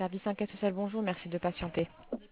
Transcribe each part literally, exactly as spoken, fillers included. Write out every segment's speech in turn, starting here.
Service enquête sociale, bonjour, merci de patienter.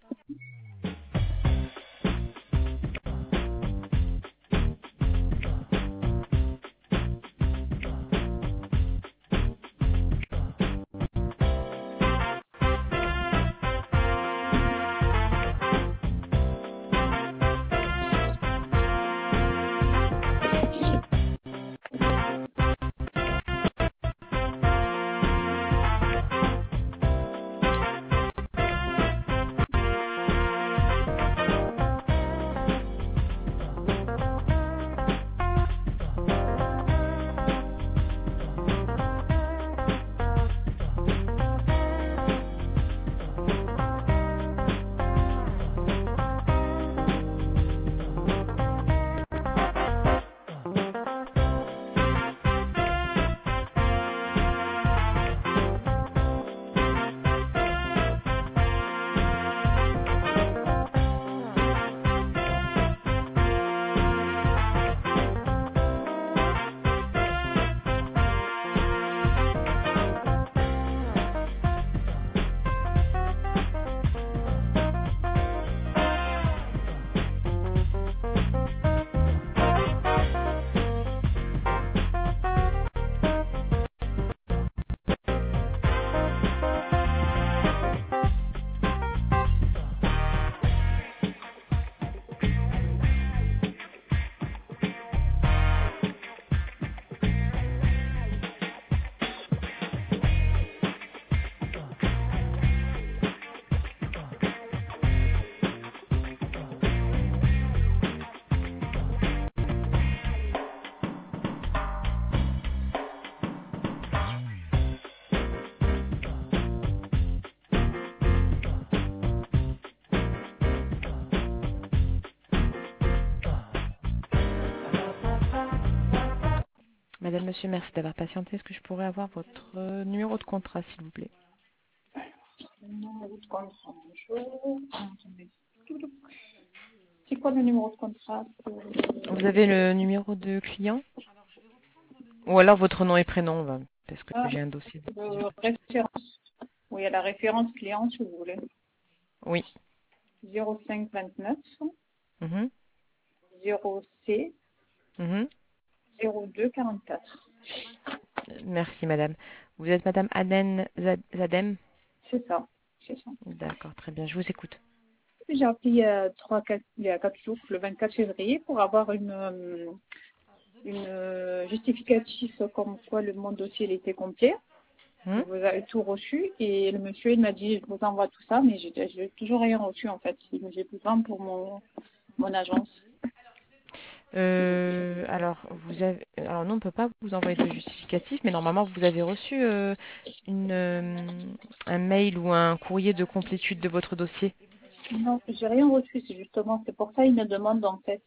Madame, monsieur, merci d'avoir patienté. Est-ce que je pourrais avoir votre euh, numéro de contrat, s'il vous plaît? Le numéro de contrat, bonjour. Attendez. C'est quoi le numéro de contrat pour... Vous avez le numéro de client? Ou alors votre nom et prénom, va, parce que Ah, j'ai un dossier. de référence. Oui, à la référence client, si vous voulez. Oui. zéro cinq vingt-neuf Mhm. zéro C Mhm. zéro deux quarante-quatre. Merci, madame. Vous êtes madame Aden Zad- Zadem? C'est ça, c'est ça. D'accord, très bien. Je vous écoute. J'ai appelé il y a trois, quatre, il y a quatre jours, le vingt-quatre février, pour avoir une, euh, une euh, justificatif comme quoi le mon dossier il était complet. Hmm. Vous avez tout reçu et le monsieur il m'a dit je vous envoie tout ça, mais j'ai j'ai toujours rien reçu en fait. J'ai besoin pour mon, mon agence. Euh, alors, vous avez, alors nous on ne peut pas vous envoyer de justificatif, mais normalement vous avez reçu euh, une, euh, un mail ou un courrier de complétude de votre dossier. Non, j'ai rien reçu, c'est justement, c'est pour ça il me demande en fait.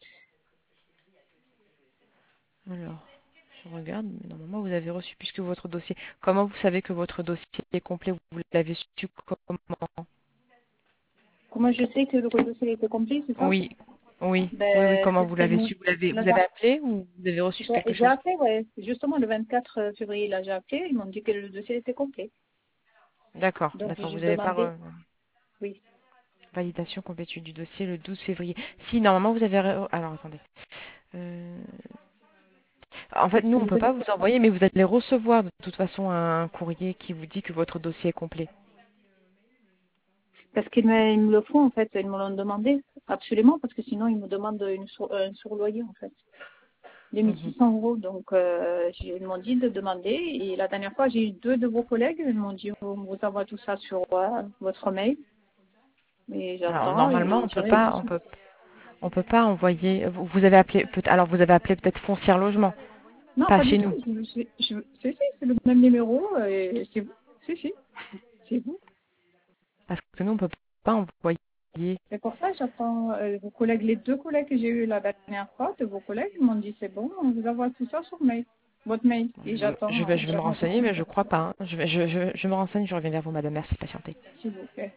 Alors, je regarde, mais normalement vous avez reçu puisque votre dossier. Comment vous savez que votre dossier est complet? Vous l'avez su comment? Comment je sais que le dossier était complet, c'est ça? Oui, oui, oui, oui. Ben, Comment c'est vous ce qu'elle l'avez me- su? Vous l'avez, vous avez là, appelé ou vous avez reçu quelque j'ai j'ai chose? appelé, ouais, justement le vingt-quatre février, là j'ai appelé, ils m'ont dit que le dossier était complet. D'accord, Donc d'accord. j'ai Vous n'avez pas demandé, re- oui. validation complétude du dossier le douze février. Si, normalement vous avez. re- Alors attendez. Euh, En fait, Parce nous, que on ne peut vous pas avez- vous envoyer, mais vous allez recevoir de toute façon un courrier qui vous dit que votre dossier est complet. Parce qu'ils me, ils me le font en fait, ils me l'ont demandé, absolument, parce que sinon ils me demandent une sur, un surloyer en fait. Mhm. deux mille six cents euros, donc euh, j'ai- ils m'ont dit de demander, et la dernière fois j'ai eu deux de vos collègues, ils m'ont dit on vous envoie tout ça sur euh, votre mail, mais Alors j'attends normalement, et on j'ai peut rien pas, on reçu. peut, on peut pas envoyer. Vous vous avez appelé, peut alors vous avez appelé peut-être Foncière Logement, Non, pas pas du chez tout, nous, je, je, je, c'est si, c'est le même numéro, et c'est vous, si, si, c'est vous. parce que nous, on peut pas envoyer. C'est pour ça que j'attends euh, vos collègues, les deux collègues que j'ai eu la dernière fois, de vos collègues, ils m'ont dit c'est bon, on vous envoie tout ça sur mail, votre mail, et Je, je j'attends, vais, euh, je vais me j'attends renseigner, mais toujours, je crois pas. hein. Je, vais, je, je, je me renseigne, je reviens vers vous, madame. Merci de patienter. s'il vous plaît.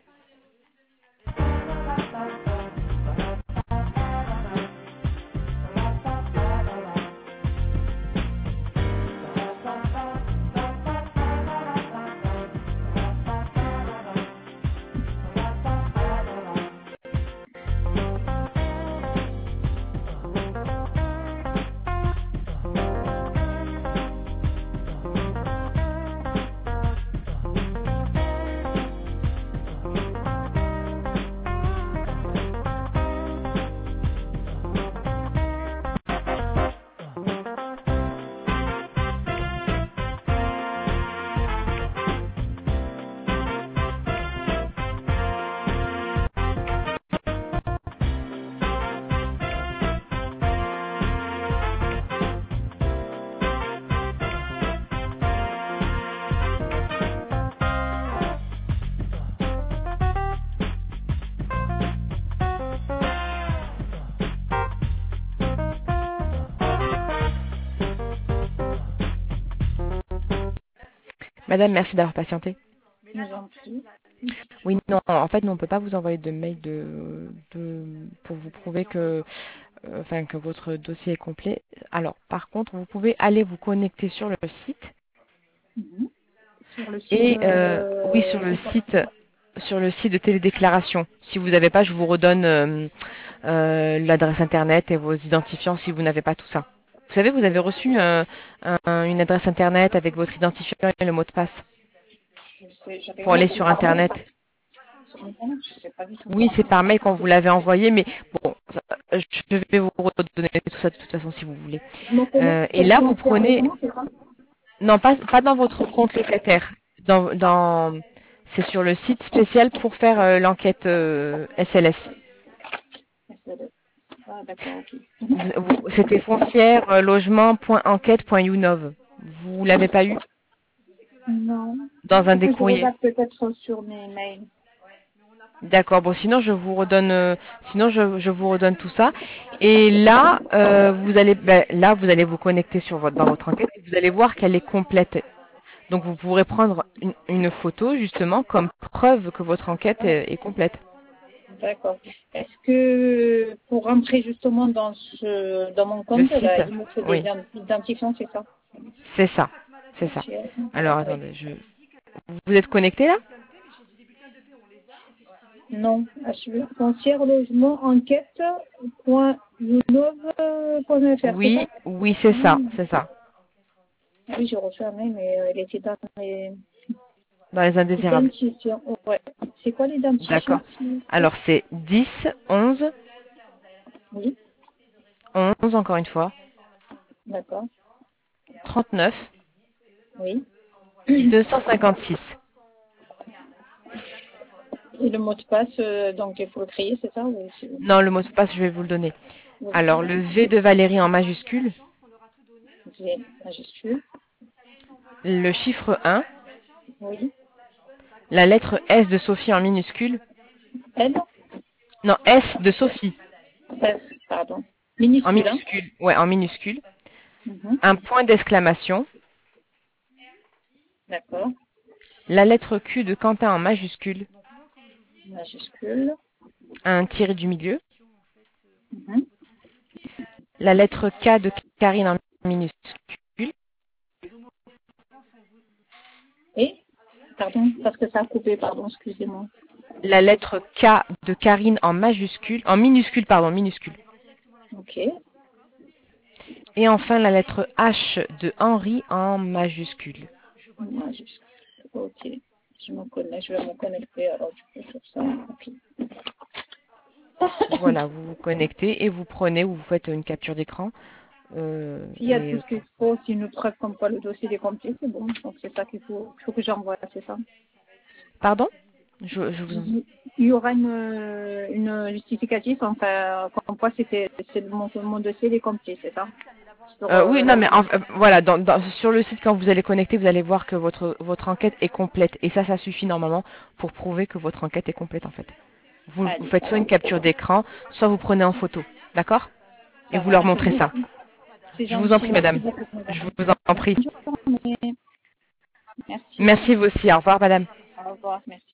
Madame, merci d'avoir patienté. Je vous en prie. Oui, non, en fait, nous, on ne peut pas vous envoyer de mail de, de, pour vous prouver que, euh, enfin, que votre dossier est complet. Alors, par contre, vous pouvez aller vous connecter sur le site Mhm. Sur le site et, euh, oui, de... sur le site, sur le site de télédéclaration. Si vous n'avez pas, je vous redonne euh, euh, l'adresse internet et vos identifiants si vous n'avez pas tout ça. Vous savez, vous avez reçu euh, un- une adresse internet avec votre identifiant et le mot de passe Je sais, j'avais pour aller reçu sur par mail. internet. Sur Internet, je sais pas du tout. Oui, c'est par mail quand vous l'avez envoyé, mais bon, ça- je vais vous redonner tout ça de toute façon si vous voulez. Je me connecte Euh, et sur là, vous foncière prenez, logement, c'est ça? non, pas, pas dans votre compte locataire, dans, dans, c'est sur le site spécial pour faire euh, l'enquête euh, S L S. S L S. Ah, d'accord, ok. Mhm. Vous- vous- C'était foncière euh, logement.enquête.younov. Vous l'avez pas eu Non. dans un Faut des que je courriers? regarde peut-être sur mes mails. D'accord. Bon, sinon je vous redonne, euh, sinon je, je vous redonne tout ça. Et là, euh, vous allez, ben, là vous allez vous connecter sur votre, dans votre enquête et vous allez voir qu'elle est complète. Donc vous pourrez prendre une, une photo justement comme preuve que votre enquête est, est complète. D'accord. Est-ce que pour rentrer justement dans ce dans mon Le compte, là, site, il me faut des oui, ident- identifiants, c'est ça? c'est ça, c'est ça. Foncière, Alors oui. attendez, je, vous êtes connecté là? Non, assuré. Foncière logement enquête point younov point fr, c'est ça? Oui, oui, c'est ça, Hmm. c'est ça. Oui, j'ai reçu un mail, mais euh, il était dans les Dans les indésirables. identifiants. Oh, ouais. C'est quoi l'identifiant, D'accord. s'il vous plaît? Alors c'est dix, onze, Oui, onze encore une fois, d'accord. trente-neuf, Oui. deux cent cinquante-six. Et le mot de passe, euh, donc il faut le créer, c'est ça? Ou c'est- Non, le mot de passe, je vais vous le donner. oui. Alors, le V de Valérie en majuscule, V majuscule. le chiffre un, Oui. la lettre S de Sophie en minuscule, L. non, S de Sophie S, pardon. en Minuscule, hein? minuscule, ouais, en minuscule, Mhm. un point d'exclamation, D'accord. la lettre Q de Quentin en majuscule, Majuscule. un tiré du milieu, Mhm. la lettre K de Karine en minuscule, Et, pardon, parce que ça a coupé, pardon, excusez-moi. la lettre K de Karine en majuscule, en minuscule, pardon, minuscule, Ok. et enfin la lettre H de Henri en majuscule. Majuscule. Ok. Je me connais, je vais me connecter alors du coup sur ça. Ok. Voilà, vous vous connectez et vous prenez ou vous faites une capture d'écran. Euh, S'il y a et tout ce qu'il faut, c'est une preuve comme quoi le dossier est complet, c'est bon. Donc c'est ça qu'il faut, il faut que j'envoie, c'est ça. pardon, je, je vous. Il y aura une, une justificatif, enfin, comme quoi c'était, c'est mon, mon dossier est complet, c'est ça. Sur Euh, oui, euh, non, la mais en- demande. euh, voilà, dans, dans- sur le site quand vous allez connecter, vous allez voir que votre votre enquête est complète et ça, ça suffit normalement pour prouver que votre enquête est complète en fait. Vous, vous Allez, faites ça soit va. une capture d'écran, soit vous prenez en photo, d'accord? Et Ça vous va, leur merci montrez ça. beaucoup. C'est Je vous en gentil, prie, merci madame. beaucoup, Je madame. vous en prie. Bonne journée. Merci. Merci vous aussi. Au revoir, madame. Au revoir, merci.